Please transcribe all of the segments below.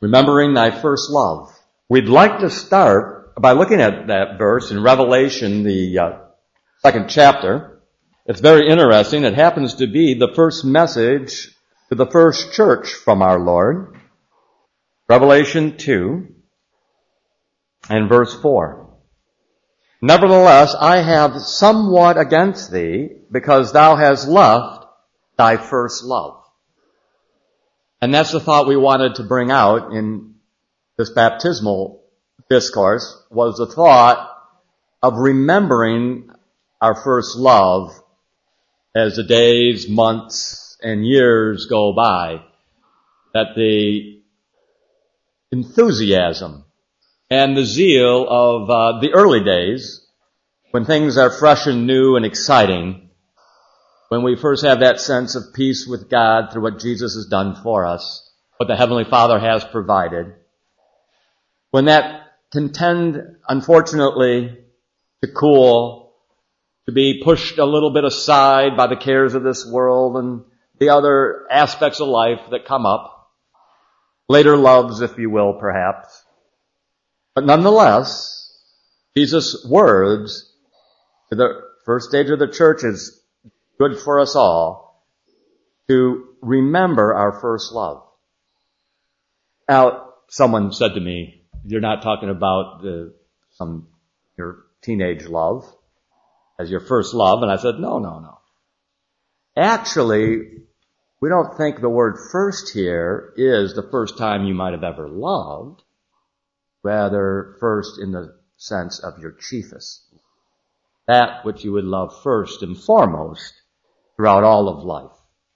Remembering thy first love. We'd like to start by looking at that verse in Revelation, the second chapter. It's very interesting. It happens to be the first message to the first church from our Lord. Revelation 2 and verse 4. Nevertheless, I have somewhat against thee, because thou hast left thy first love. And that's the thought we wanted to bring out in this baptismal discourse, was the thought of remembering our first love as the days, months, and years go by, that the enthusiasm and the zeal of the early days, when things are fresh and new and exciting, when we first have that sense of peace with God through what Jesus has done for us, what the Heavenly Father has provided, when that can tend, unfortunately, to cool, to be pushed a little bit aside by the cares of this world and the other aspects of life that come up, later loves, if you will, perhaps. But nonetheless, Jesus' words to the first stage of the church is good for us all to remember our first love. Now, someone said to me, you're not talking about your teenage love as your first love. And I said, no. Actually, we don't think the word first here is the first time you might have ever loved. Rather, first in the sense of your chiefest. That which you would love first and foremost throughout all of life.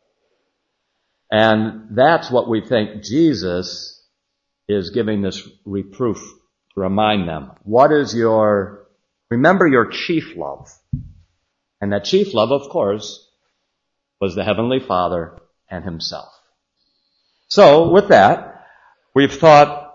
And that's what we think Jesus is giving this reproof to remind them. Remember your chief love. And that chief love, of course, was the Heavenly Father and Himself. So, with that, we've thought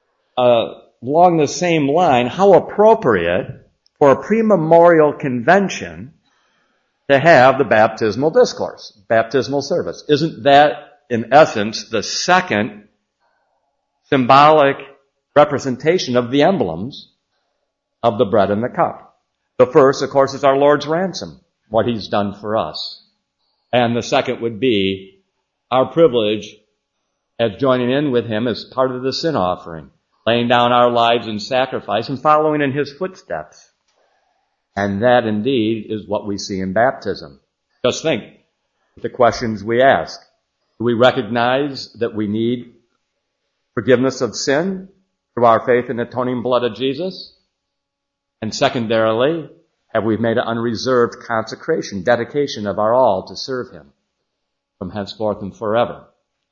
along the same line, how appropriate for a prememorial convention to have the baptismal discourse, baptismal service. Isn't that, in essence, the second symbolic representation of the emblems of the bread and the cup? The first, of course, is our Lord's ransom, what He's done for us. And the second would be our privilege as joining in with Him as part of the sin offering, laying down our lives in sacrifice and following in His footsteps. And that indeed is what we see in baptism. Just think, the questions we ask. Do we recognize that we need forgiveness of sin through our faith in the atoning blood of Jesus? And secondarily, have we made an unreserved consecration, dedication of our all to serve Him from henceforth and forever?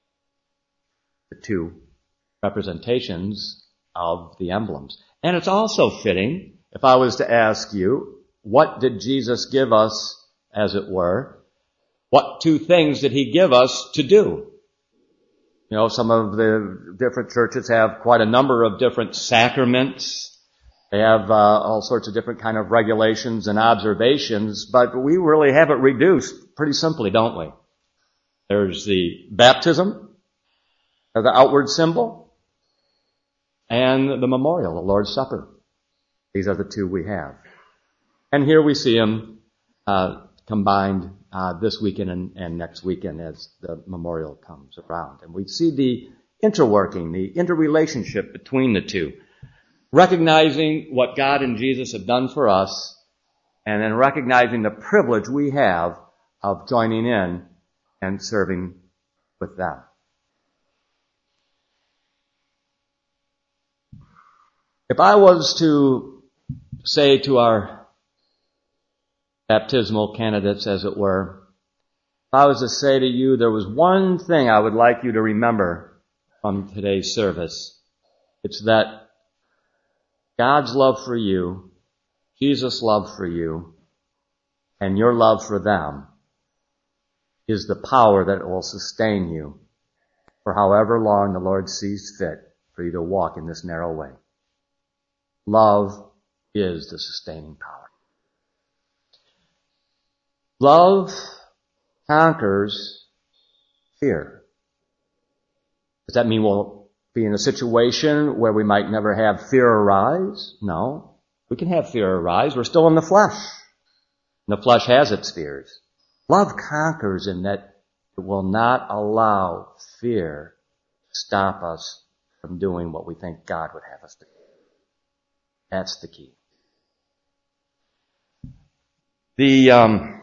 The two representations of the emblems. And it's also fitting, if I was to ask you, what did Jesus give us, as it were? What two things did He give us to do? You know, some of the different churches have quite a number of different sacraments. They have all sorts of different kind of regulations and observations, but we really have it reduced pretty simply, don't we? There's the baptism, or the outward symbol, and the memorial, the Lord's Supper. These are the two we have. And here we see them combined this weekend and next weekend as the memorial comes around. And we see the interworking, the interrelationship between the two. Recognizing what God and Jesus have done for us, and then recognizing the privilege we have of joining in and serving with them. If I was to say to our baptismal candidates, as it were, if I was to say to you there was one thing I would like you to remember from today's service, it's that God's love for you, Jesus' love for you, and your love for them is the power that will sustain you for however long the Lord sees fit for you to walk in this narrow way. Love is the sustaining power. Love conquers fear. Does that mean we'll be in a situation where we might never have fear arise? No. We can have fear arise. We're still in the flesh. And the flesh has its fears. Love conquers in that it will not allow fear to stop us from doing what we think God would have us do. That's the key. The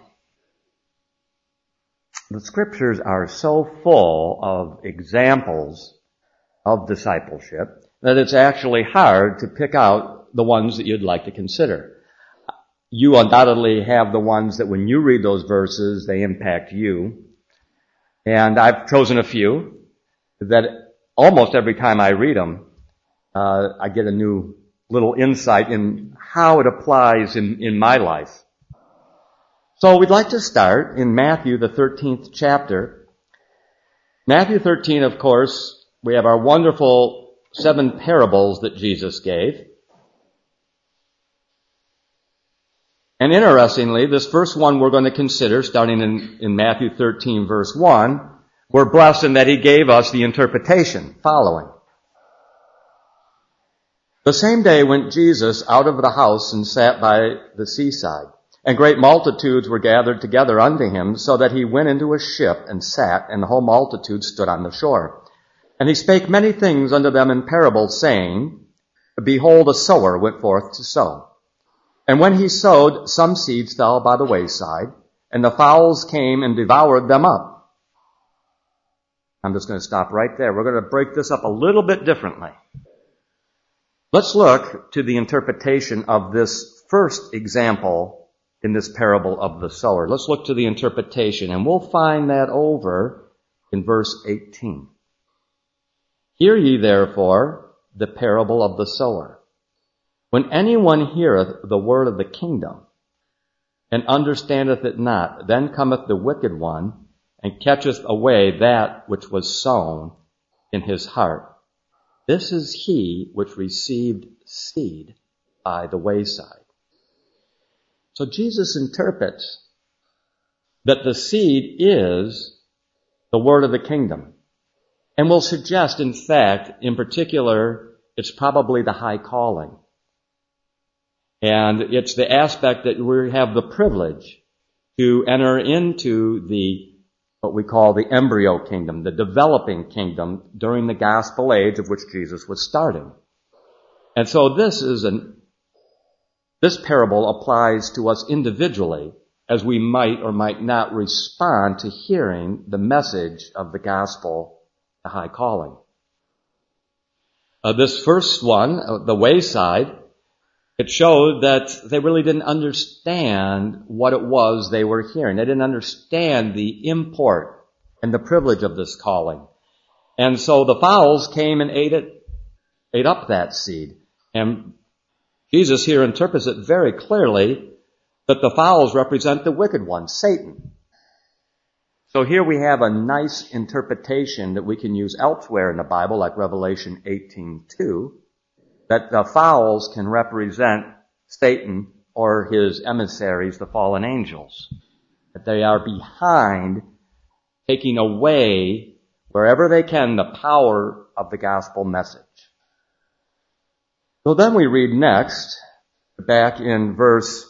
scriptures are so full of examples of discipleship that it's actually hard to pick out the ones that you'd like to consider. You undoubtedly have the ones that when you read those verses, they impact you. And I've chosen a few that almost every time I read them, I get a new little insight in how it applies in my life. So we'd like to start in Matthew, the 13th chapter. Matthew 13, of course, we have our wonderful 7 parables that Jesus gave. And interestingly, this first one we're going to consider, starting in Matthew 13, verse 1, we're blessed in that he gave us the interpretation following. The same day went Jesus out of the house and sat by the seaside. And great multitudes were gathered together unto him, so that he went into a ship and sat, and the whole multitude stood on the shore. And he spake many things unto them in parables, saying, Behold, a sower went forth to sow. And when he sowed, some seeds fell by the wayside, and the fowls came and devoured them up. I'm just going to stop right there. We're going to break this up a little bit differently. Let's look to the interpretation of this first example in this parable of the sower. Let's look to the interpretation, and we'll find that over in verse 18. Hear ye therefore the parable of the sower. When anyone heareth the word of the kingdom, and understandeth it not, then cometh the wicked one, and catcheth away that which was sown in his heart. This is he which received seed by the wayside. So Jesus interprets that the seed is the word of the kingdom. And will suggest, in fact, in particular, it's probably the high calling. And it's the aspect that we have the privilege to enter into what we call the embryo kingdom, the developing kingdom during the gospel age of which Jesus was starting. And so this parable applies to us individually as we might or might not respond to hearing the message of the gospel, the high calling. This first one, the wayside, it showed that they really didn't understand what it was they were hearing. They didn't understand the import and the privilege of this calling. And so the fowls came and ate up that seed. And Jesus here interprets it very clearly that the fowls represent the wicked one, Satan. So here we have a nice interpretation that we can use elsewhere in the Bible, like Revelation 18:2, that the fowls can represent Satan or his emissaries, the fallen angels. That they are behind taking away, wherever they can, the power of the gospel message. So then we read next, back in verse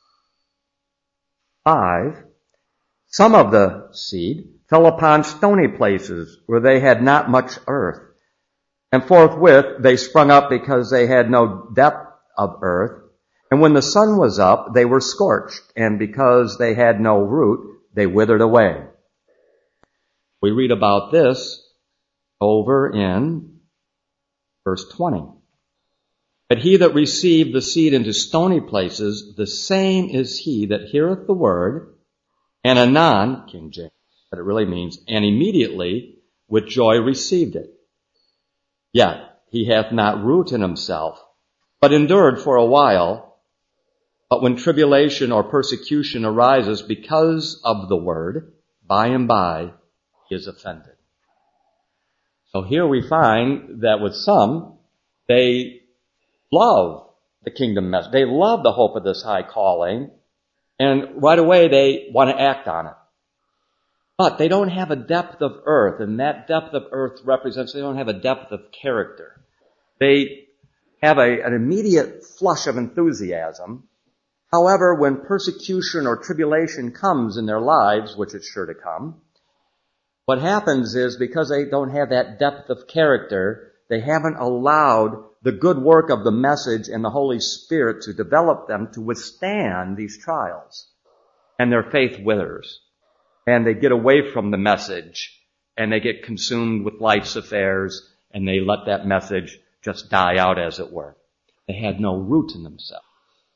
5, some of the seed fell upon stony places where they had not much earth. And forthwith they sprung up because they had no depth of earth. And when the sun was up, they were scorched. And because they had no root, they withered away. We read about this over in verse 20. But he that received the seed into stony places, the same is he that heareth the word, and anon, King James, but it really means, and immediately with joy received it. Yet he hath not root in himself, but endured for a while. But when tribulation or persecution arises because of the word, by and by he is offended. So here we find that with some, they love the kingdom message. They love the hope of this high calling, and right away they want to act on it. But they don't have a depth of earth, and that depth of earth represents they don't have a depth of character. They have an immediate flush of enthusiasm. However, when persecution or tribulation comes in their lives, which it's sure to come, what happens is because they don't have that depth of character, they haven't allowed the good work of the message and the Holy Spirit to develop them to withstand these trials. And their faith withers. And they get away from the message, and they get consumed with life's affairs, and they let that message just die out, as it were. They had no root in themselves.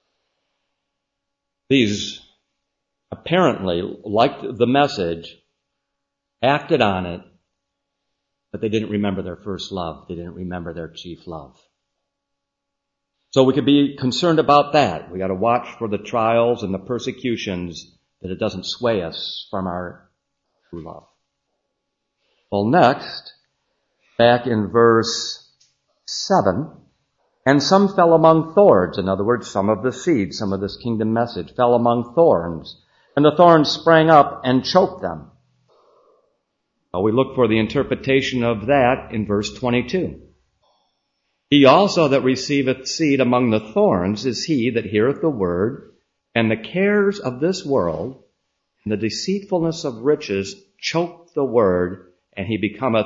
These apparently liked the message, acted on it, but they didn't remember their first love. They didn't remember their chief love. So we could be concerned about that. We got to watch for the trials and the persecutions, that it doesn't sway us from our true love. Well, next, back in verse 7, and some fell among thorns. In other words, some of the seed, some of this kingdom message fell among thorns, and the thorns sprang up and choked them. Well, we look for the interpretation of that in verse 22. He also that receiveth seed among the thorns is he that heareth the word, and the cares of this world and the deceitfulness of riches choke the word, and he becometh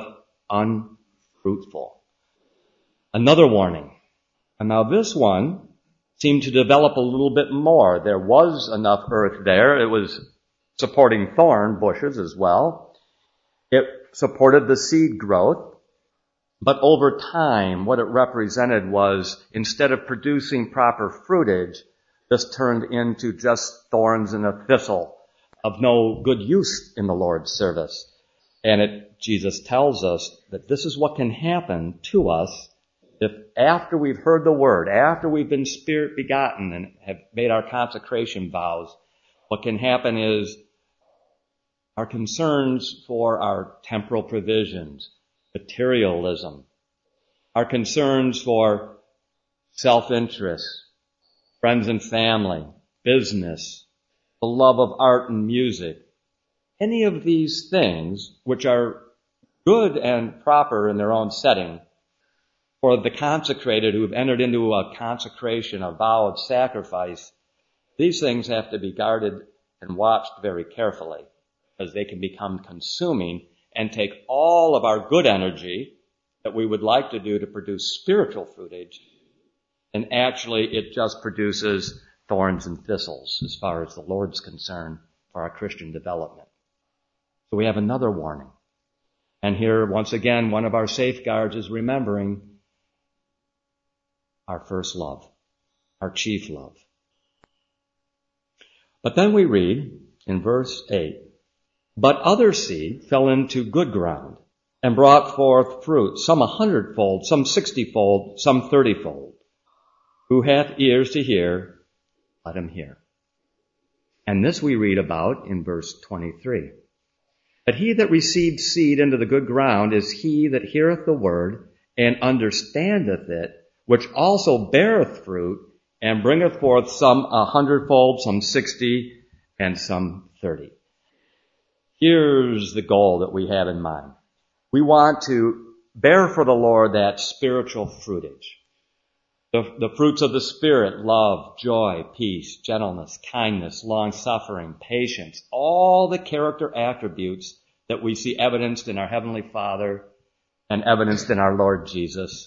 unfruitful. Another warning. And now this one seemed to develop a little bit more. There was enough earth there. It was supporting thorn bushes as well. It supported the seed growth. But over time, what it represented was, instead of producing proper fruitage, this turned into just thorns and a thistle of no good use in the Lord's service. And Jesus tells us that this is what can happen to us if after we've heard the word, after we've been Spirit begotten and have made our consecration vows, what can happen is our concerns for our temporal provisions, materialism, our concerns for self-interest, friends and family, business, the love of art and music, any of these things which are good and proper in their own setting for the consecrated who have entered into a consecration, a vow of sacrifice, these things have to be guarded and watched very carefully because they can become consuming and take all of our good energy that we would like to do to produce spiritual fruitage, and actually it just produces thorns and thistles as far as the Lord's concerned for our Christian development. So we have another warning. And here, once again, one of our safeguards is remembering our first love, our chief love. But then we read in verse 8, but other seed fell into good ground and brought forth fruit, some 100-fold, some 60-fold, some 30-fold. Who hath ears to hear, let him hear. And this we read about in verse 23. But he that received seed into the good ground is he that heareth the word and understandeth it, which also beareth fruit and bringeth forth some 100-fold, some 60, and some 30. Here's the goal that we have in mind. We want to bear for the Lord that spiritual fruitage. The fruits of the Spirit, love, joy, peace, gentleness, kindness, long-suffering, patience, all the character attributes that we see evidenced in our Heavenly Father and evidenced in our Lord Jesus.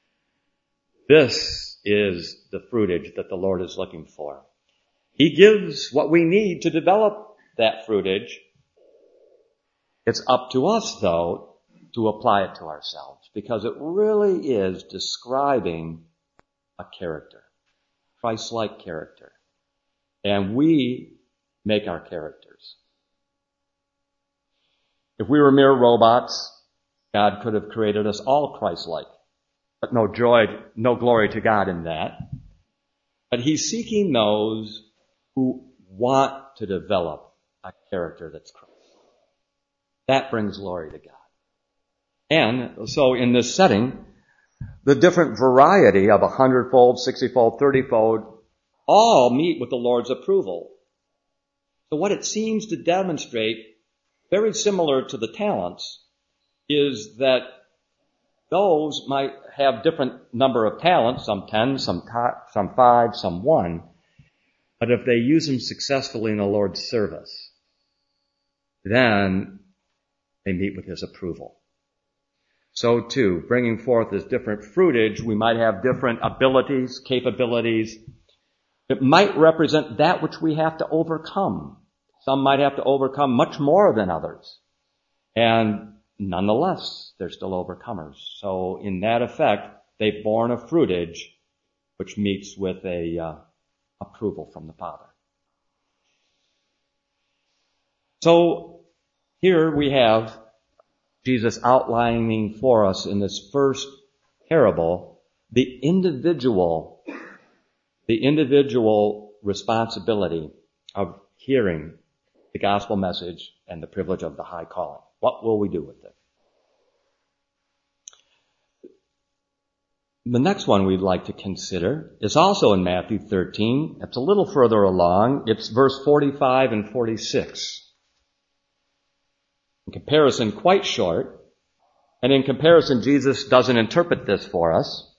This is the fruitage that the Lord is looking for. He gives what we need to develop that fruitage. It's up to us, though, to apply it to ourselves, because it really is describing a character, Christ-like character. And we make our characters. If we were mere robots, God could have created us all Christ-like. But no joy, no glory to God in that. But He's seeking those who want to develop a character that's Christ. That brings glory to God. And so in this setting, the different variety of 100-fold, 60-fold, 30-fold all meet with the Lord's approval. So what it seems to demonstrate very similar to the talents, is that those might have different number of talents, some 10, some 5, some 1, but if they use them successfully in the Lord's service, then they meet with His approval. So too, bringing forth this different fruitage, we might have different abilities, capabilities. It might represent that which we have to overcome. Some might have to overcome much more than others. And nonetheless, they're still overcomers. So in that effect, they've borne a fruitage which meets with a approval from the Father. So here we have Jesus outlining for us in this first parable the individual responsibility of hearing the gospel message and the privilege of the high calling. What will we do with it? The next one we'd like to consider is also in Matthew 13. It's a little further along. It's verse 45 and 46. In comparison, quite short. And in comparison, Jesus doesn't interpret this for us.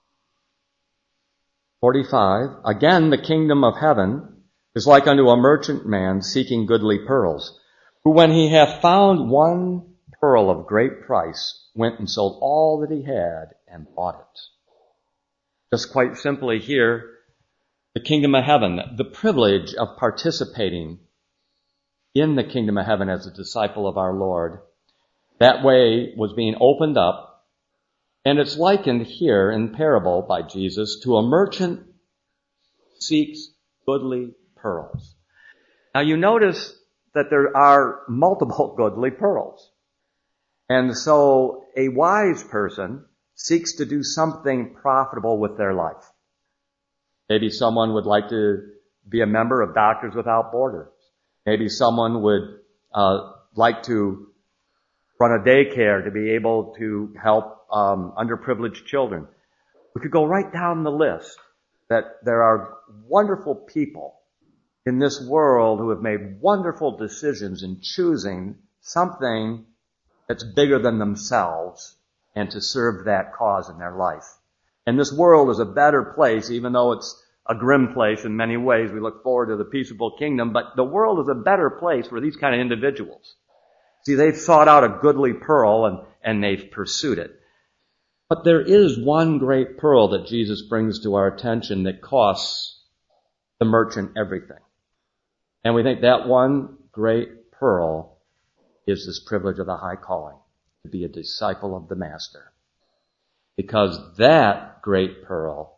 45. Again, the kingdom of heaven is like unto a merchant man seeking goodly pearls, who when he hath found one pearl of great price, went and sold all that he had and bought it. Just quite simply here, the kingdom of heaven, the privilege of participating in the kingdom of heaven as a disciple of our Lord, that way was being opened up. And it's likened here in parable by Jesus to a merchant seeks goodly pearls. Now you notice that there are multiple goodly pearls. And so a wise person seeks to do something profitable with their life. Maybe someone would like to be a member of Doctors Without Borders. Maybe someone would like to run a daycare to be able to help underprivileged children. We could go right down the list that there are wonderful people in this world who have made wonderful decisions in choosing something that's bigger than themselves and to serve that cause in their life. And this world is a better place, even though it's a grim place in many ways. We look forward to the peaceable kingdom, but the world is a better place for these kind of individuals. See, they've sought out a goodly pearl and they've pursued it. But there is one great pearl that Jesus brings to our attention that costs the merchant everything. And we think that one great pearl is this privilege of the high calling, to be a disciple of the Master. Because that great pearl,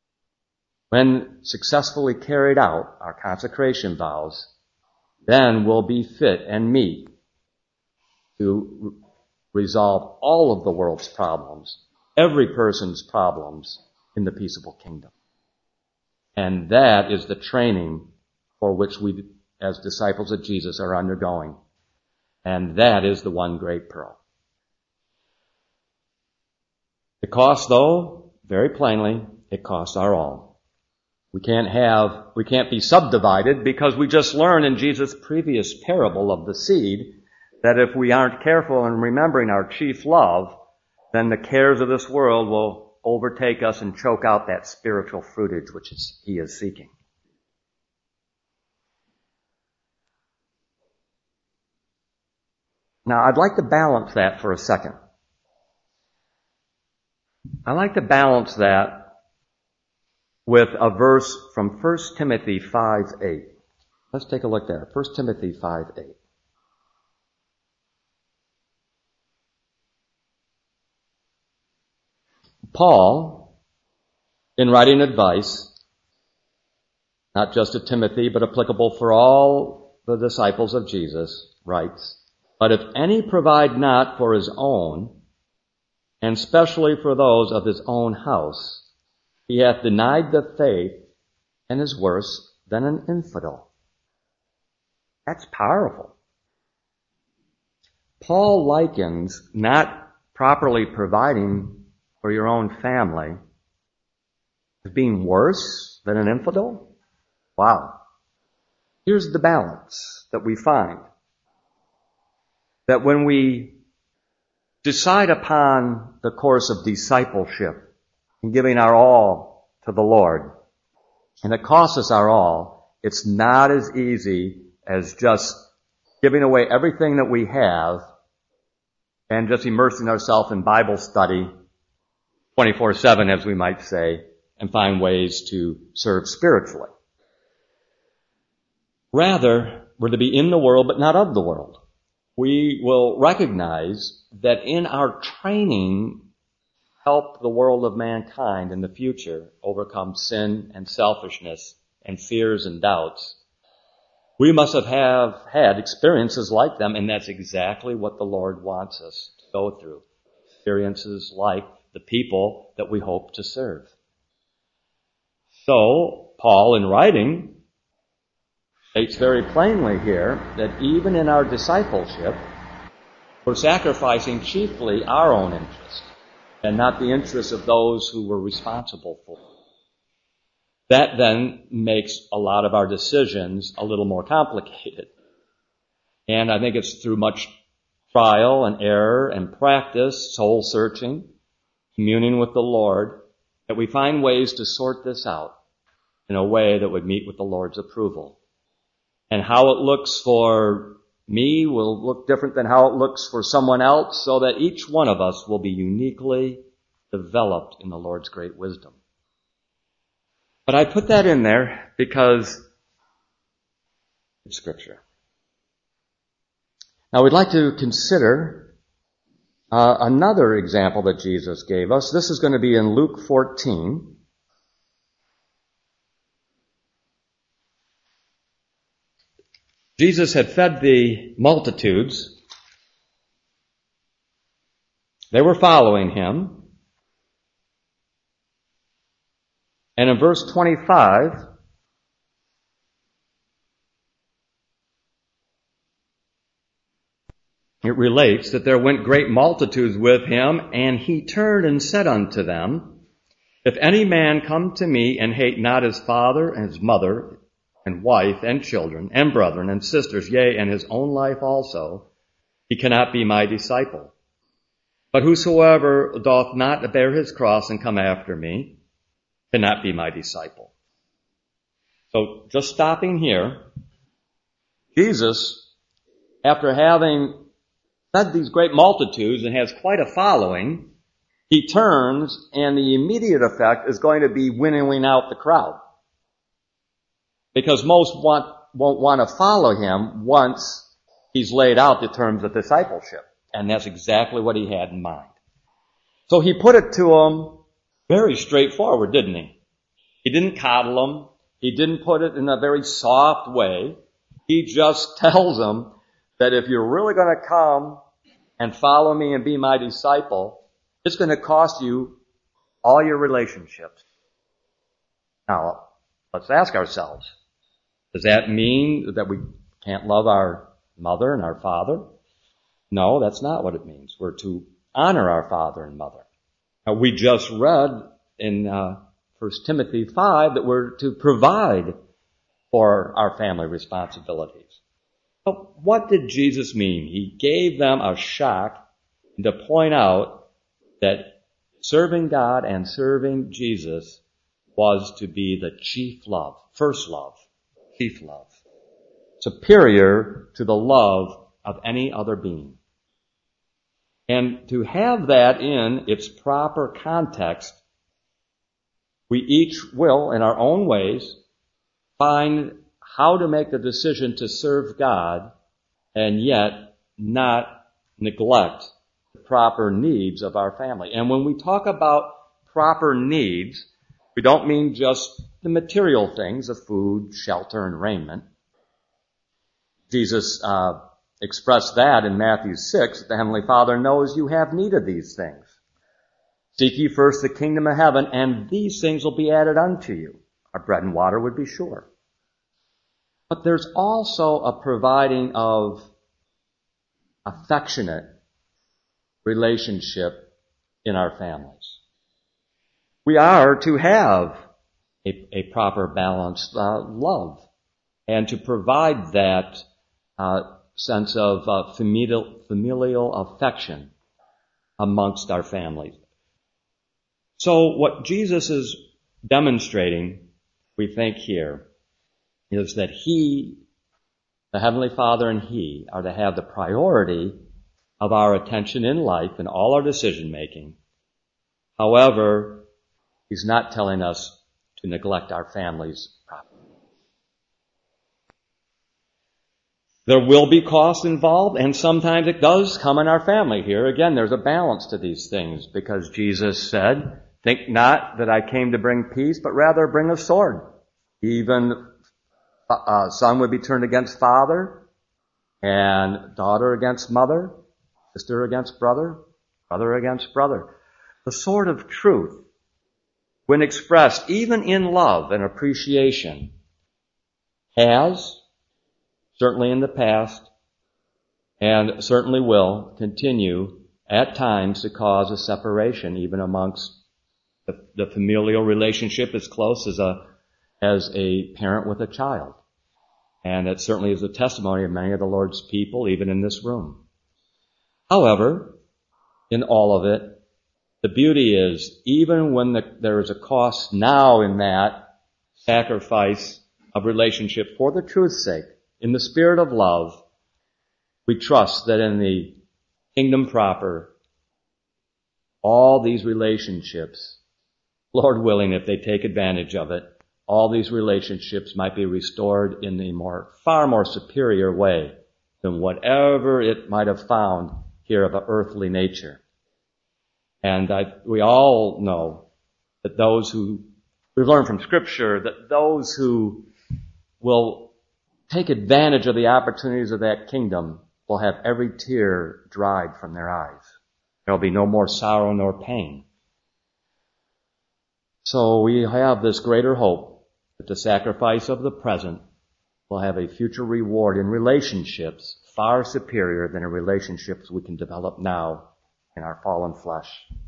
when successfully carried out, our consecration vows, then will be fit and meet to resolve all of the world's problems, every person's problems in the peaceable kingdom. And that is the training for which we, as disciples of Jesus, are undergoing. And that is the one great pearl. The cost, though, very plainly, it costs our all. We can't be subdivided because we just learned in Jesus' previous parable of the seed that if we aren't careful in remembering our chief love, then the cares of this world will overtake us and choke out that spiritual fruitage which He is seeking. Now, I'd like to balance that for a second. I'd like to balance that with a verse from 1 Timothy 5:8. Let's take a look there. 1 Timothy 5:8. Paul, in writing advice, not just to Timothy, but applicable for all the disciples of Jesus, writes, "But if any provide not for his own, and specially for those of his own house, he hath denied the faith and is worse than an infidel." That's powerful. Paul likens not properly providing for your own family as being worse than an infidel? Wow. Here's the balance that we find. that when we decide upon the course of discipleship and giving our all to the Lord, and it costs us our all, it's not as easy as just giving away everything that we have and just immersing ourselves in Bible study 24/7, as we might say, and find ways to serve spiritually. Rather, we're to be in the world, but not of the world. We will recognize that in our training, help the world of mankind in the future overcome sin and selfishness and fears and doubts. We must have had experiences like them, and that's exactly what the Lord wants us to go through. Experiences like the people that we hope to serve. So, Paul, in writing, states very plainly here that even in our discipleship, we're sacrificing chiefly our own interest and not the interests of those who we're responsible for. That then makes a lot of our decisions a little more complicated. And I think it's through much trial and error and practice, soul searching, communing with the Lord, that we find ways to sort this out in a way that would meet with the Lord's approval. And how it looks for me will look different than how it looks for someone else, so that each one of us will be uniquely developed in the Lord's great wisdom. But I put that in there because it's Scripture. Now we'd like to consider another example that Jesus gave us. This is going to be in Luke 14. Jesus had fed the multitudes. They were following him. And in verse 25, it relates that there went great multitudes with him, and he turned and said unto them, If any man come to me and hate not his father and his mother and wife and children and brethren and sisters, yea, and his own life also, he cannot be my disciple. But whosoever doth not bear his cross and come after me cannot be my disciple. So just stopping here, Jesus, after having fed these great multitudes and has quite a following, he turns, and the immediate effect is going to be winnowing out the crowd. Because most won't want to follow him once he's laid out the terms of discipleship. And that's exactly what he had in mind. So he put it to them very straightforward, didn't he? He didn't coddle them. He didn't put it in a very soft way. He just tells them that if you're really going to come and follow me and be my disciple, it's going to cost you all your relationships. Now, let's ask ourselves, does that mean that we can't love our mother and our father? No, that's not what it means. We're to honor our father and mother. Now, we just read in 1 Timothy 5 that we're to provide for our family responsibilities. But what did Jesus mean? He gave them a shock to point out that serving God and serving Jesus was to be the chief love, first love, chief love, superior to the love of any other being. And to have that in its proper context, we each will, in our own ways, find how to make the decision to serve God and yet not neglect the proper needs of our family. And when we talk about proper needs, we don't mean just the material things of food, shelter, and raiment. Jesus expressed that in Matthew 6. The Heavenly Father knows you have need of these things. Seek ye first the kingdom of heaven, and these things will be added unto you. Our bread and water would be sure. But there's also a providing of affectionate relationship in our families. We are to have a proper balanced love, and to provide that sense of familial affection amongst our families. So what Jesus is demonstrating, we think here, is that He, the Heavenly Father, and He are to have the priority of our attention in life and all our decision making. However, He's not telling us to neglect our families properly. There will be costs involved, and sometimes it does come in our family. Here again, there's a balance to these things, because Jesus said, "Think not that I came to bring peace, but rather bring a sword." Even son would be turned against father, and daughter against mother, sister against brother, brother against brother. The sword of truth, when expressed even in love and appreciation, has, certainly in the past, and certainly will continue at times to cause a separation even amongst the familial relationship as close as a parent with a child. And it certainly is the testimony of many of the Lord's people, even in this room. However, in all of it, the beauty is, even when there is a cost now in that sacrifice of relationship for the truth's sake, in the spirit of love, we trust that in the kingdom proper, all these relationships, Lord willing, if they take advantage of it, all these relationships might be restored in a far more superior way than whatever it might have found here of an earthly nature. And we all know that we've learned from Scripture that those who will take advantage of the opportunities of that kingdom will have every tear dried from their eyes. There will be no more sorrow nor pain. So we have this greater hope that the sacrifice of the present will have a future reward in relationships far superior than in relationships we can develop now in our fallen flesh.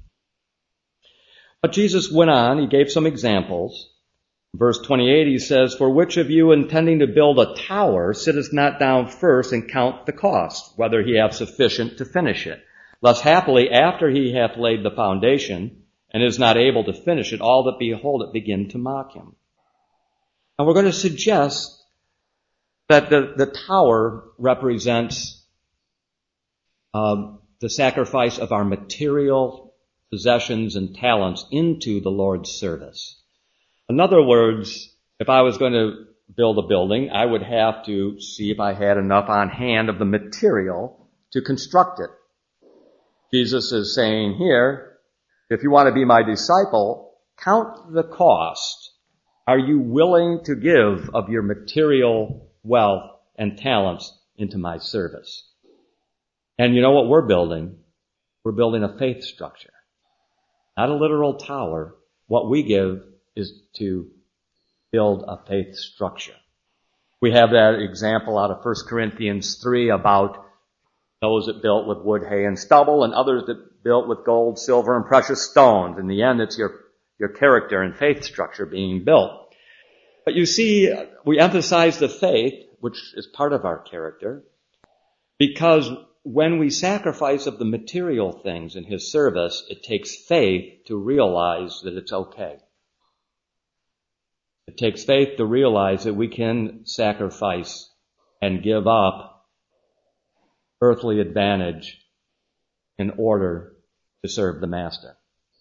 But Jesus went on, He gave some examples. Verse 28, He says, "For which of you intending to build a tower sitteth not down first and count the cost, whether he have sufficient to finish it? Lest happily after he hath laid the foundation, and is not able to finish it, all that behold it begin to mock him." And we're going to suggest that the tower represents the sacrifice of our material possessions and talents into the Lord's service. In other words, if I was going to build a building, I would have to see if I had enough on hand of the material to construct it. Jesus is saying here, if you want to be my disciple, count the cost. Are you willing to give of your material wealth and talents into my service? And you know what we're building? We're building a faith structure. Not a literal tower. What we give is to build a faith structure. We have that example out of 1 Corinthians 3 about those that built with wood, hay, and stubble, and others that built with gold, silver, and precious stones. In the end, it's your character and faith structure being built. But you see, we emphasize the faith, which is part of our character, because when we sacrifice of the material things in His service, it takes faith to realize that it's okay. It takes faith to realize that we can sacrifice and give up earthly advantage in order to serve the Master.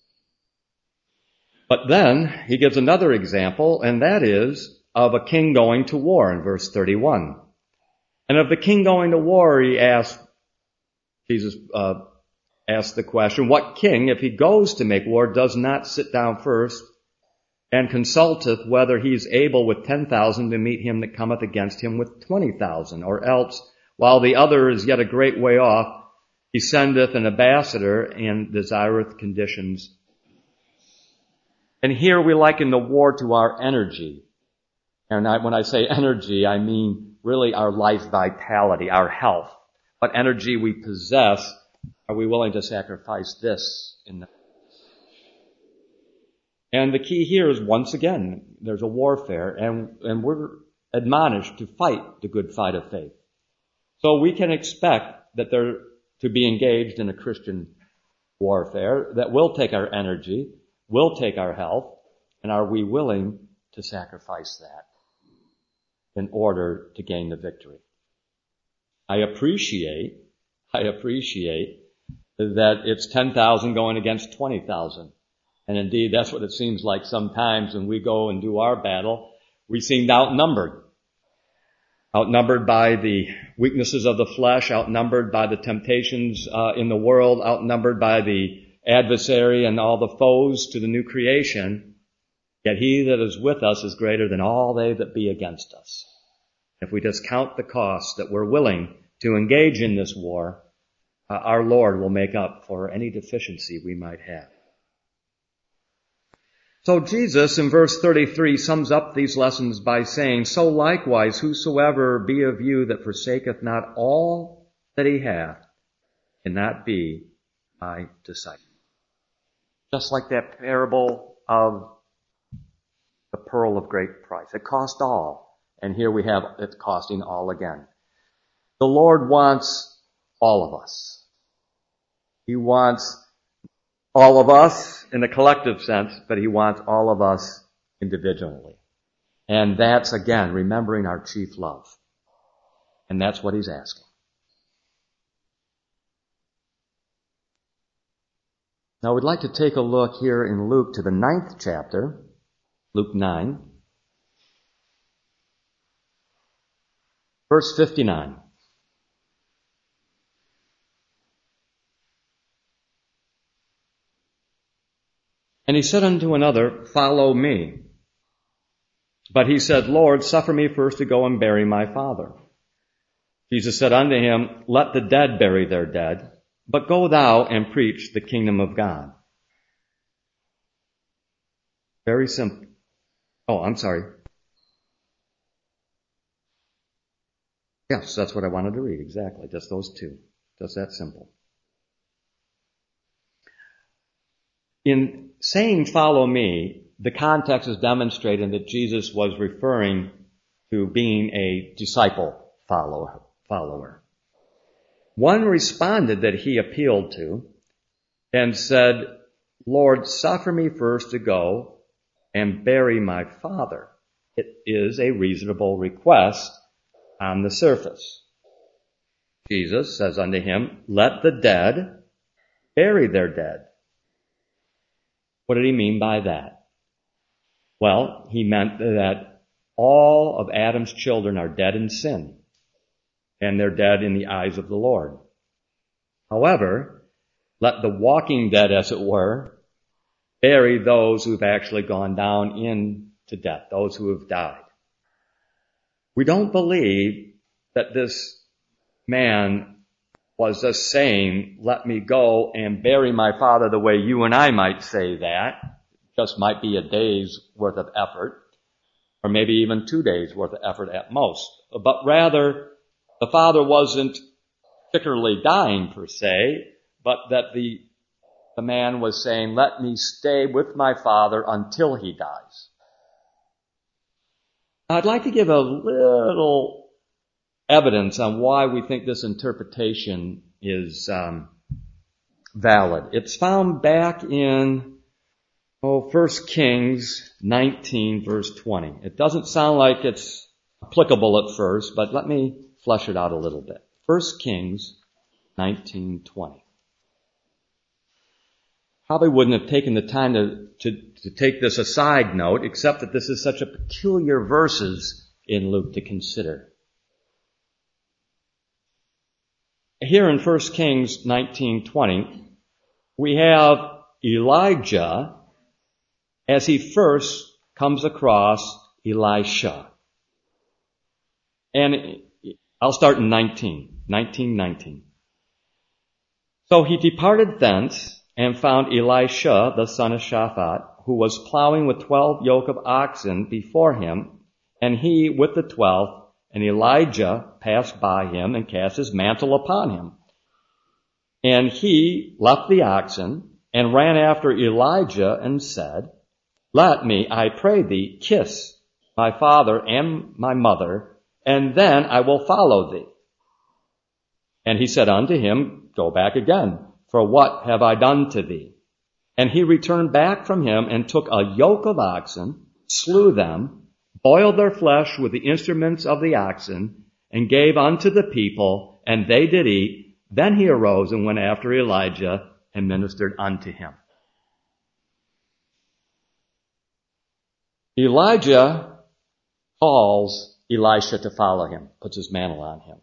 But then He gives another example, and that is of a king going to war in verse 31. And of the king going to war, Jesus asked the question, what king, if he goes to make war, does not sit down first and consulteth whether he is able with 10,000 to meet him that cometh against him with 20,000? Or else, while the other is yet a great way off, he sendeth an ambassador and desireth conditions. And here we liken the war to our energy. And when I say energy, I mean really our life vitality, our health. What energy we possess, are we willing to sacrifice this in the... And the key here is, once again, there's a warfare, and we're admonished to fight the good fight of faith. So we can expect that they're to be engaged in a Christian warfare that will take our energy, will take our health, and are we willing to sacrifice that in order to gain the victory? I appreciate that it's 10,000 going against 20,000. And indeed, that's what it seems like sometimes when we go and do our battle. We seem outnumbered. Outnumbered by the weaknesses of the flesh, outnumbered by the temptations in the world, outnumbered by the adversary and all the foes to the new creation. Yet he that is with us is greater than all they that be against us. If we just count the cost that we're willing to engage in this war, our Lord will make up for any deficiency we might have. So Jesus, in verse 33, sums up these lessons by saying, "So likewise, whosoever be of you that forsaketh not all that he hath, cannot be my disciple." Just like that parable of the pearl of great price. It cost all. And here we have it costing all again. The Lord wants all of us. He wants all of us in a collective sense, but he wants all of us individually. And that's, again, remembering our chief love. And that's what he's asking. Now we'd like to take a look here in Luke to the 9th chapter, Luke 9, verse 59. And he said unto another, "Follow me." But he said, "Lord, suffer me first to go and bury my father." Jesus said unto him, "Let the dead bury their dead, but go thou and preach the kingdom of God." Very simple. Oh, I'm sorry. Yes, that's what I wanted to read. Exactly. Just those two. Just that simple. In saying follow me, the context is demonstrating that Jesus was referring to being a disciple follower. One responded that he appealed to and said, "Lord, suffer me first to go and bury my father." It is a reasonable request on the surface. Jesus says unto him, "Let the dead bury their dead." What did he mean by that? Well, he meant that all of Adam's children are dead in sin, and they're dead in the eyes of the Lord. However, let the walking dead, as it were, bury those who've actually gone down into death, those who have died. We don't believe that this man was just saying, "Let me go and bury my father," the way you and I might say that. Just might be a day's worth of effort, or maybe even 2 days worth of effort at most. But rather, the father wasn't particularly dying per se, but that the man was saying, "Let me stay with my father until he dies." Now, I'd like to give a little evidence on why we think this interpretation is valid. It's found back in 1 Kings 19, verse 20. It doesn't sound like it's applicable at first, but let me flesh it out a little bit. 1 Kings 19:20. Probably wouldn't have taken the time to take this a side note, except that this is such a peculiar verses in Luke to consider. Here in 1 Kings 19:20, we have Elijah as he first comes across Elisha. And I'll start in 19:19. "So he departed thence and found Elisha, the son of Shaphat, who was plowing with 12 yoke of oxen before him, and he with the 12th. And Elijah passed by him and cast his mantle upon him. And he left the oxen and ran after Elijah and said, 'Let me, I pray thee, kiss my father and my mother, and then I will follow thee.' And he said unto him, Go back again, for what have I done to thee? And he returned back from him and took a yoke of oxen, slew them, boiled their flesh with the instruments of the oxen, and gave unto the people, and they did eat. Then he arose and went after Elijah and ministered unto him. Elijah calls Elisha to follow him, puts his mantle on him.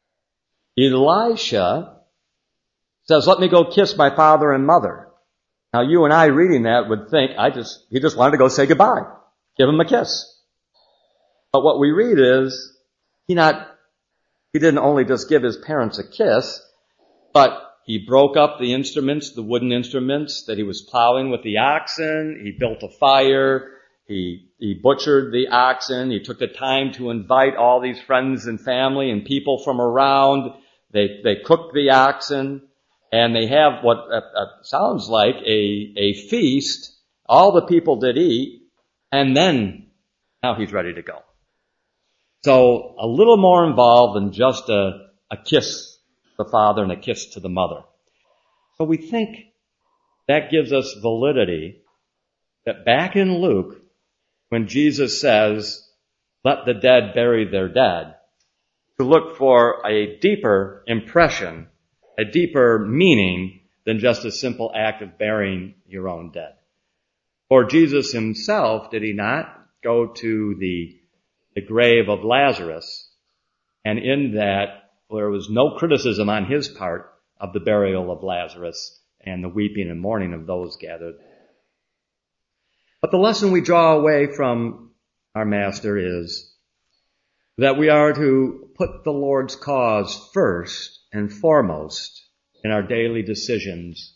Elisha says, Let me go kiss my father and mother. Now you and I reading that would think, he just wanted to go say goodbye. Give him a kiss. But what we read is, he didn't only just give his parents a kiss, but he broke up the instruments, the wooden instruments that he was plowing with the oxen. He built a fire. He butchered the oxen. He took the time to invite all these friends and family and people from around. They cooked the oxen, and they have what sounds like a feast. All the people did eat, and then now he's ready to go. So a little more involved than just a kiss to the father and a kiss to the mother. So we think that gives us validity that back in Luke, when Jesus says, Let the dead bury their dead, to look for a deeper impression, a deeper meaning than just a simple act of burying your own dead. For Jesus himself, did he not go to the grave of Lazarus, and in that there was no criticism on his part of the burial of Lazarus and the weeping and mourning of those gathered. But the lesson we draw away from our Master is that we are to put the Lord's cause first and foremost in our daily decisions,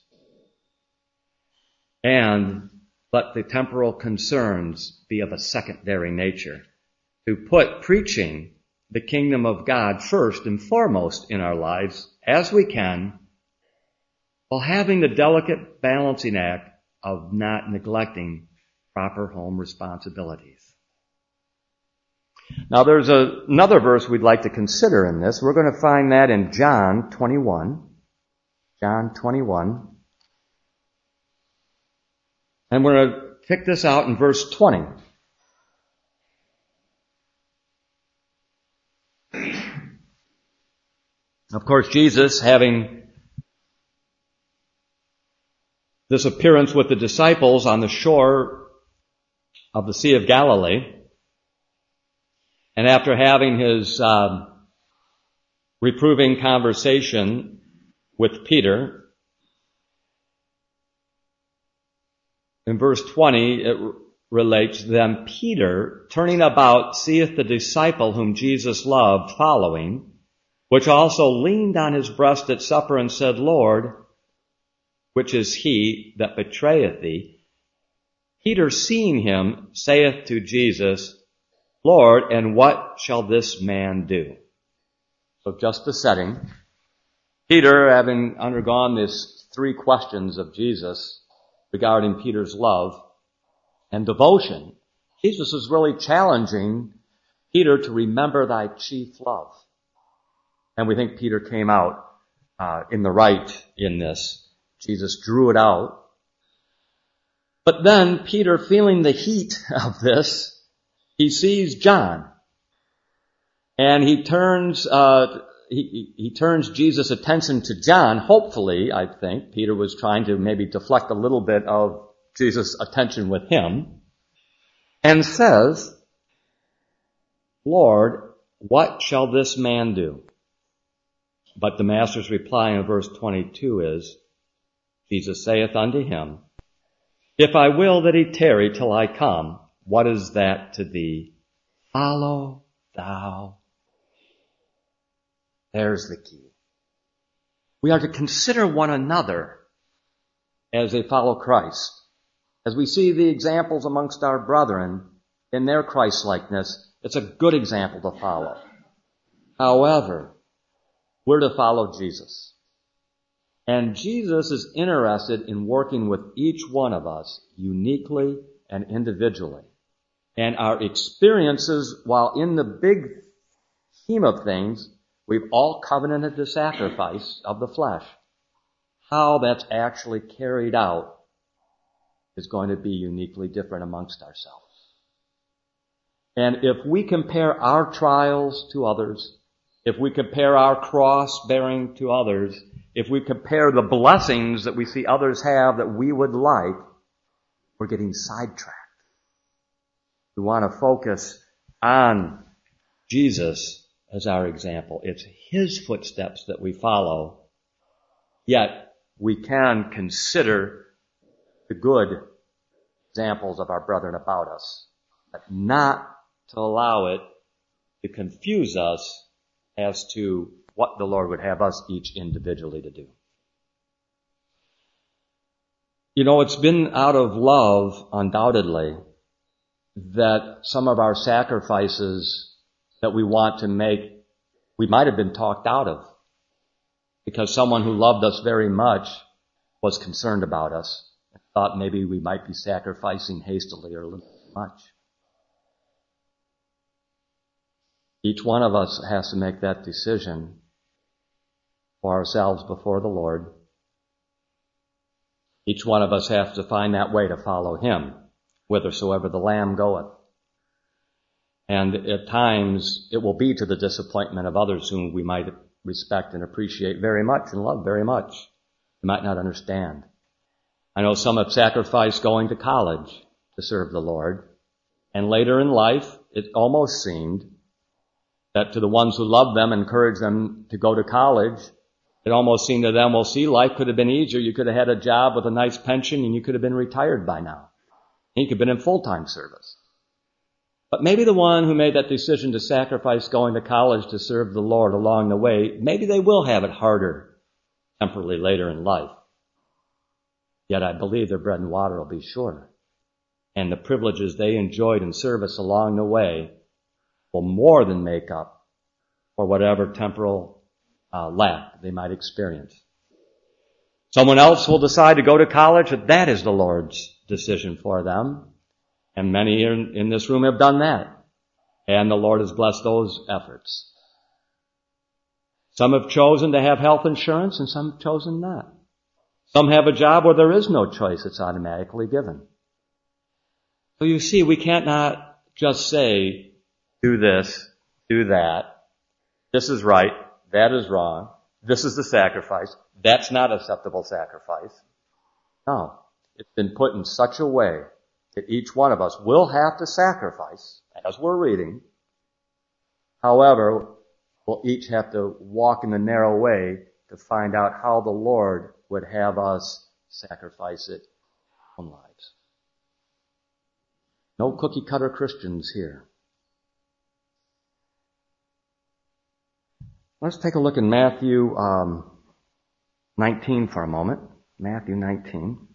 and let the temporal concerns be of a secondary nature. To put preaching the kingdom of God first and foremost in our lives as we can, while having the delicate balancing act of not neglecting proper home responsibilities. Now there's another verse we'd like to consider in this. We're going to find that in John 21. John 21. And we're going to pick this out in verse 20. Of course, Jesus, having this appearance with the disciples on the shore of the Sea of Galilee, and after having his reproving conversation with Peter, in verse 20 it relates, Then Peter, turning about, seeth the disciple whom Jesus loved following, which also leaned on his breast at supper and said, Lord, which is he that betrayeth thee? Peter, seeing him, saith to Jesus, Lord, and what shall this man do? So just the setting. Peter, having undergone these 3 questions of Jesus regarding Peter's love and devotion, Jesus is really challenging Peter to remember thy chief love. And we think Peter came out in the right in this. Jesus drew it out. But then Peter, feeling the heat of this, he sees John. And he turns Jesus' attention to John. Hopefully, I think, Peter was trying to maybe deflect a little bit of Jesus' attention with him. And says, Lord, what shall this man do? But the Master's reply in verse 22 is, Jesus saith unto him, If I will that he tarry till I come, what is that to thee? Follow thou. There's the key. We are to consider one another as they follow Christ. As we see the examples amongst our brethren in their Christ-likeness, it's a good example to follow. However, we're to follow Jesus. And Jesus is interested in working with each one of us uniquely and individually. And our experiences, while in the big scheme of things, We've all covenanted the sacrifice of the flesh. How that's actually carried out is going to be uniquely different amongst ourselves. And if we compare our trials to others, if we compare our cross bearing to others, if we compare the blessings that we see others have that we would like, we're getting sidetracked. We want to focus on Jesus as our example. It's His footsteps that we follow, yet we can consider the good examples of our brethren about us, but not to allow it to confuse us as to what the Lord would have us each individually to do. You know, it's been out of love, undoubtedly, that some of our sacrifices that we want to make, we might have been talked out of, because someone who loved us very much was concerned about us and thought maybe we might be sacrificing hastily or a little too much. Each one of us has to make that decision for ourselves before the Lord. Each one of us has to find that way to follow Him, whithersoever the Lamb goeth. And at times, it will be to the disappointment of others whom we might respect and appreciate very much and love very much. We might not understand. I know some have sacrificed going to college to serve the Lord. And later in life, it almost seemed that to the ones who loved them, encouraged them to go to college, it almost seemed to them, well, see, life could have been easier. You could have had a job with a nice pension and you could have been retired by now. And you could have been in full-time service. But maybe the one who made that decision to sacrifice going to college to serve the Lord along the way, maybe they will have it harder temporarily later in life. Yet I believe their bread and water will be sure. And the privileges they enjoyed in service along the way will more than make up for whatever temporal lack they might experience. Someone else will decide to go to college, that is the Lord's decision for them. And many in this room have done that. And the Lord has blessed those efforts. Some have chosen to have health insurance and some have chosen not. Some have a job where there is no choice, it's automatically given. So you see, we can't not just say, do this, do that. This is right, that is wrong. This is the sacrifice. That's not acceptable sacrifice. No, it's been put in such a way that each one of us will have to sacrifice, as we're reading. However, we'll each have to walk in the narrow way to find out how the Lord would have us sacrifice it in our own lives. No cookie-cutter Christians here. Let's take a look in Matthew 19 for a moment. Matthew 19.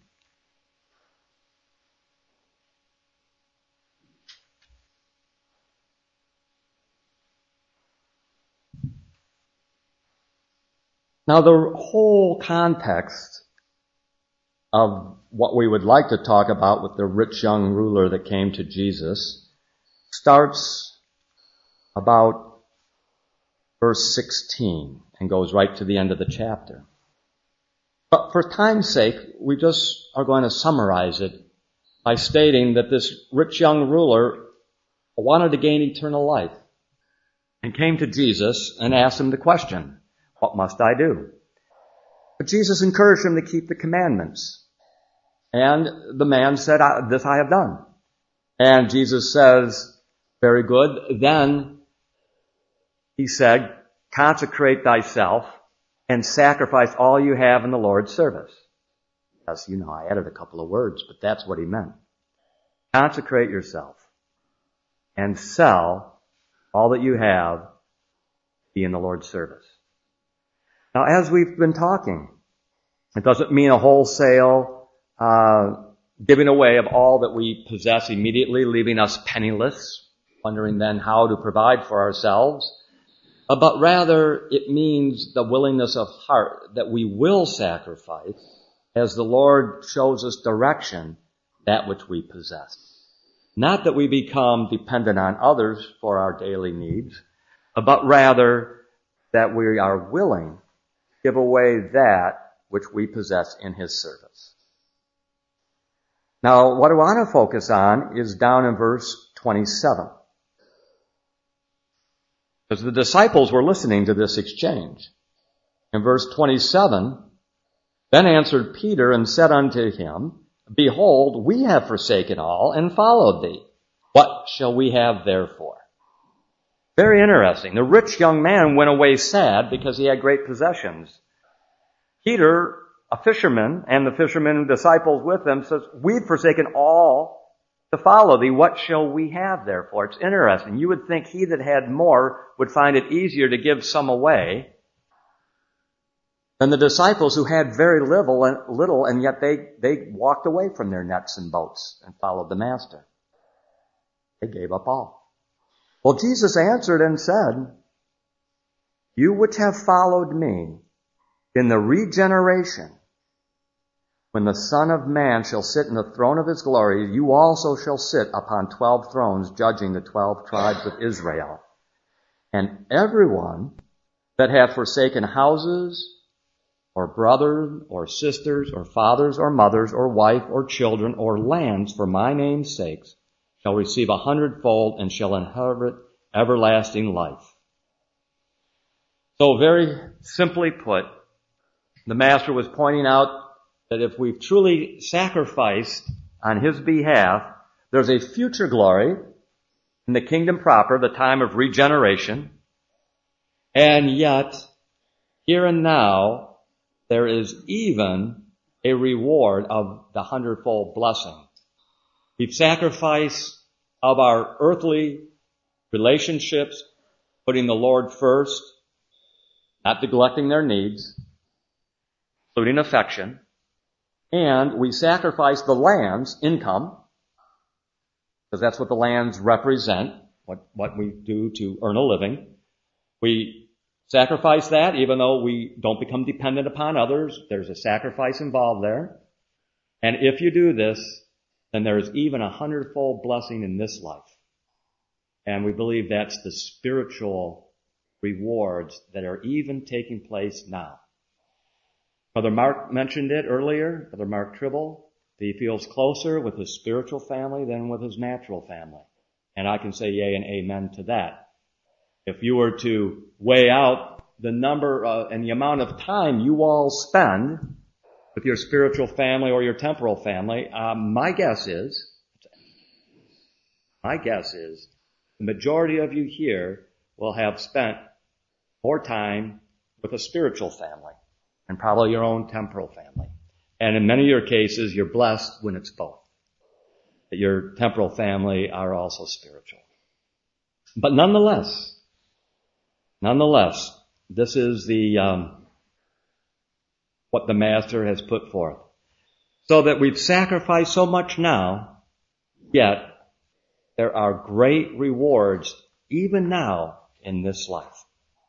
Now, the whole context of what we would like to talk about with the rich young ruler that came to Jesus starts about verse 16 and goes right to the end of the chapter. But for time's sake, we just are going to summarize it by stating that this rich young ruler wanted to gain eternal life and came to Jesus and asked him the question, what must I do? But Jesus encouraged him to keep the commandments. And the man said, this I have done. And Jesus says, very good. Then he said, consecrate thyself and sacrifice all you have in the Lord's service. Yes, I added a couple of words, but that's what he meant. Consecrate yourself and sell all that you have to be in the Lord's service. Now, as we've been talking, it doesn't mean a wholesale giving away of all that we possess immediately, leaving us penniless, wondering then how to provide for ourselves. But rather, it means the willingness of heart that we will sacrifice as the Lord shows us direction, that which we possess. Not that we become dependent on others for our daily needs, but rather that we are willing to give away that which we possess in his service. Now, what I want to focus on is down in verse 27. Because the disciples were listening to this exchange. In verse 27, then answered Peter and said unto him, Behold, we have forsaken all and followed thee. What shall we have therefore? Very interesting. The rich young man went away sad because he had great possessions. Peter, a fisherman, and the fishermen disciples with him, says, We've forsaken all to follow thee. What shall we have therefore? It's interesting. You would think he that had more would find it easier to give some away than the disciples who had very little, and yet they walked away from their nets and boats and followed the Master. They gave up all. Well, Jesus answered and said, You which have followed me, in the regeneration, when the Son of Man shall sit in the throne of his glory, you also shall sit upon 12 thrones, judging the 12 tribes of Israel. And everyone that hath forsaken houses, or brothers, or sisters, or fathers, or mothers, or wife, or children, or lands for my name's sakes, shall receive 100-fold and shall inherit everlasting life. So very simply put, the Master was pointing out that if we've truly sacrificed on his behalf, there's a future glory in the kingdom proper, the time of regeneration, and yet, here and now, there is even a reward of the 100-fold blessing. We've sacrificed of our earthly relationships, putting the Lord first, not neglecting their needs, including affection, and we sacrifice the land's income, because that's what the lands represent, what we do to earn a living. We sacrifice that even though we don't become dependent upon others. There's a sacrifice involved there. And if you do this, then there's even 100-fold blessing in this life. And we believe that's the spiritual rewards that are even taking place now. Brother Mark mentioned it earlier, Brother Mark Tribble. He feels closer with his spiritual family than with his natural family. And I can say yea and amen to that. If you were to weigh out the number and the amount of time you all spend with your spiritual family or your temporal family, my guess is the majority of you here will have spent more time with a spiritual family and probably your own temporal family. And in many of your cases, you're blessed when it's both. That your temporal family are also spiritual. But nonetheless, this is what the Master has put forth. So that we've sacrificed so much now, yet there are great rewards even now in this life.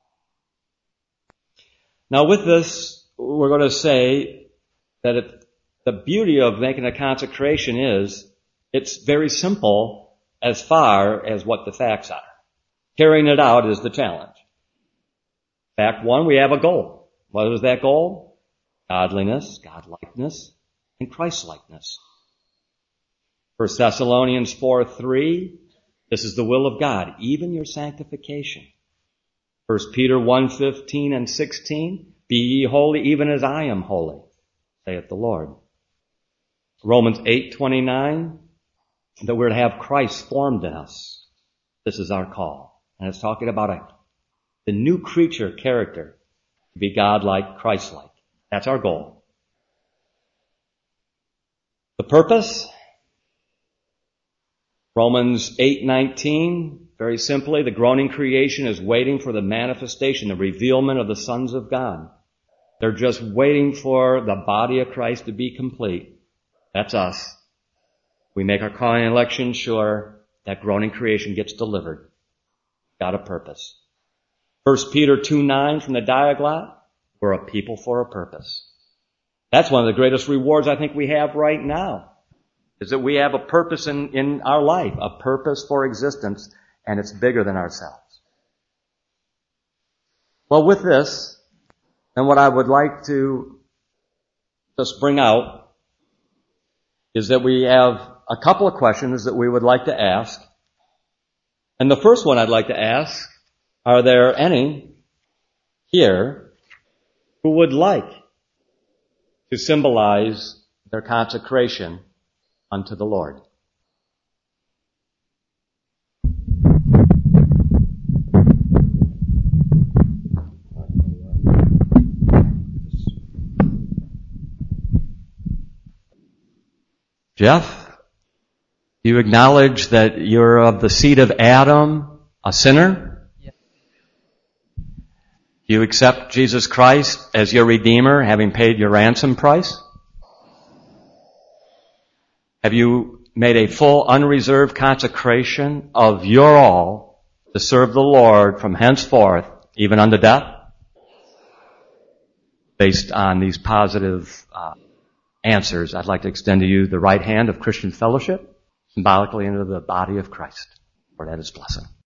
Now with this, we're going to say that the beauty of making a consecration is it's very simple as far as what the facts are. Carrying it out is the challenge. Fact one, we have a goal. What is that goal? Godliness, Godlikeness, and Christlikeness. 1 Thessalonians 4:3, this is the will of God, even your sanctification. 1 Peter 1:15 and 16, be ye holy even as I am holy, saith the Lord. Romans 8:29, that we're to have Christ formed in us. This is our call. And it's talking about the new creature character, to be God-like, Christ-like. That's our goal. The purpose? Romans 8:19, very simply, the groaning creation is waiting for the manifestation, the revealment of the sons of God. They're just waiting for the body of Christ to be complete. That's us. We make our calling and election sure that groaning creation gets delivered. Got a purpose. 1 Peter 2:9 from the Diaglott, we're a people for a purpose. That's one of the greatest rewards I think we have right now, is that we have a purpose in our life, a purpose for existence, and it's bigger than ourselves. Well, with this, and what I would like to just bring out is that we have a couple of questions that we would like to ask. And the first one I'd like to ask, are there any here who would like to symbolize their consecration unto the Lord? Jeff, do you acknowledge that you're of the seed of Adam, a sinner? Yes. Do you accept Jesus Christ as your Redeemer, having paid your ransom price? Have you made a full, unreserved consecration of your all to serve the Lord from henceforth, even unto death? Based on these positive answers, I'd like to extend to you the right hand of Christian fellowship, symbolically into the body of Christ, for that is blessing.